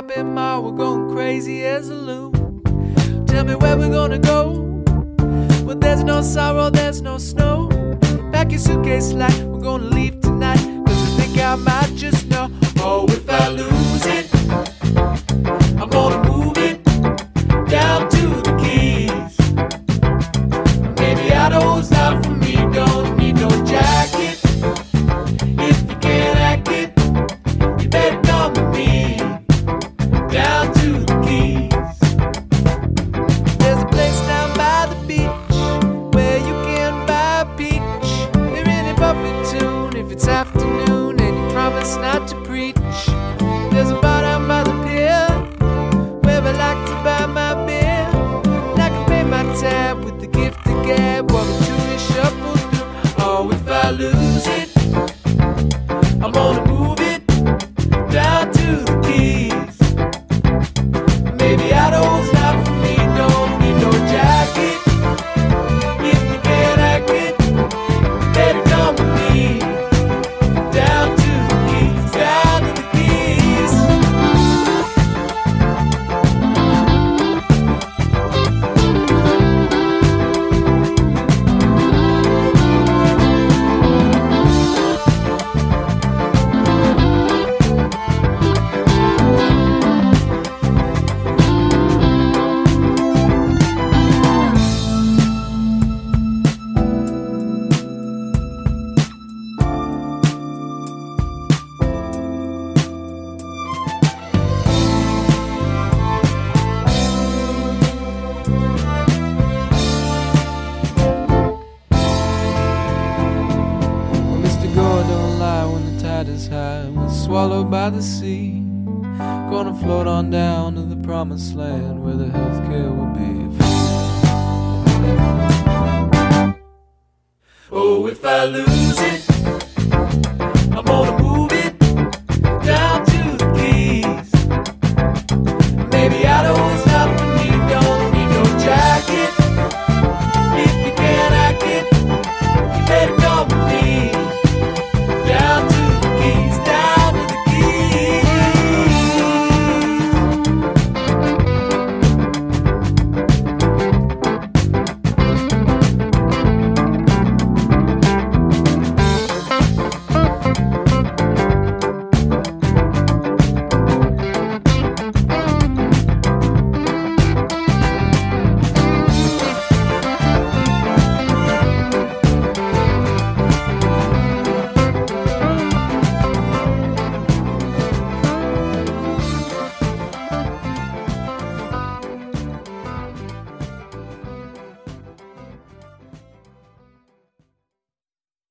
popping, ma, we're going crazy as a loon. Tell me where we're gonna go. Well, there's no sorrow, there's no snow. Pack your suitcase light, we're gonna leave tonight. Cause I think I might just know. Oh, if I lose it, I'm gonna move it down to the Keys. Maybe Idaho's not for me, don't need no jacket. If you can't hack it, you better come with me down to the Keys. There's a place down by the beach where you can buy a peach. They're in a Buffett tune if it's afternoon and you promise not to preach. There's a bar down by the pier where I like to buy my beer. And I can pay my tab with the gift of gab while the tourists shuffle through. Oh, if I lose it, I'm gonna move it down to the Keys. Maybe Idaho's not for me, don't need no jacket. If you can't hack it, better come with me down to the Keys, down to the Keys. Is high, we're swallowed by the sea. Gonna float on down to the promised land where the healthcare will be free. Oh, if I lose it,